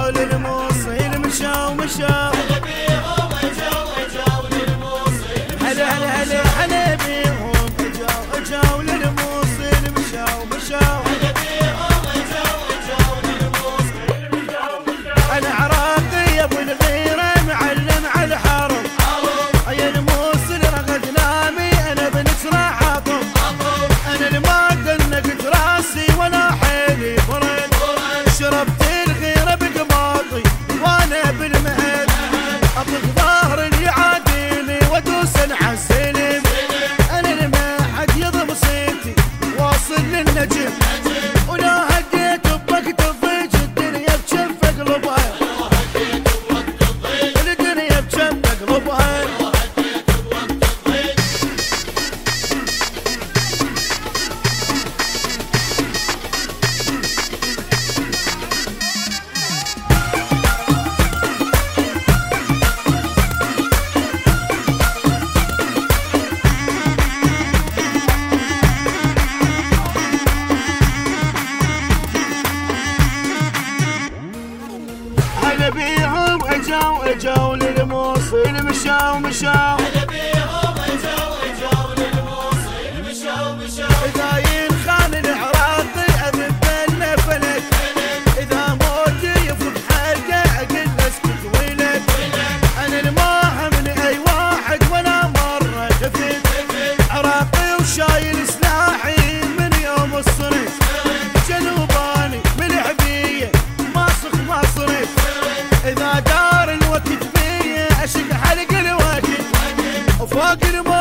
اجوا للموصل مشاو مشاو هلا بيهم اجوا للموصل هلا هلا هلا هلا بيهم اجوا للموصل مشاو مشاو هلا بيهم اجوا للموصل انا عراقي يا ابو الغيره معلم على الحرم يا الموصل رغد نامي انا بنسرع عطم انا لما دنقت راسي وانا حيلي فرد شربت الغيره بقماطي وانا بالمهد اطلق ظهر اللي يعاديني وادوس العسلم انا لما حد يضم صيتي واصل للنجم ولا هديت بوقت الضيج الدنيا بجف اقلبها الدنيا بجف اقلبها هلا بيهم اجوا للموصل مشاو مشاو هلا بيهم اجوا للموصل مشاو داير خان العراقي اذبلنا فلك اذا موتي يفوق حلقه اقل اسكت ويلك انا الماهم من اي واحد ولا مره خفت عراقي وشايل سلاحي من يوم الصرف جنوباني من العبيه ماسخ ما صرف اذا دار الوقت بيه اشق حلق الوقت وفوق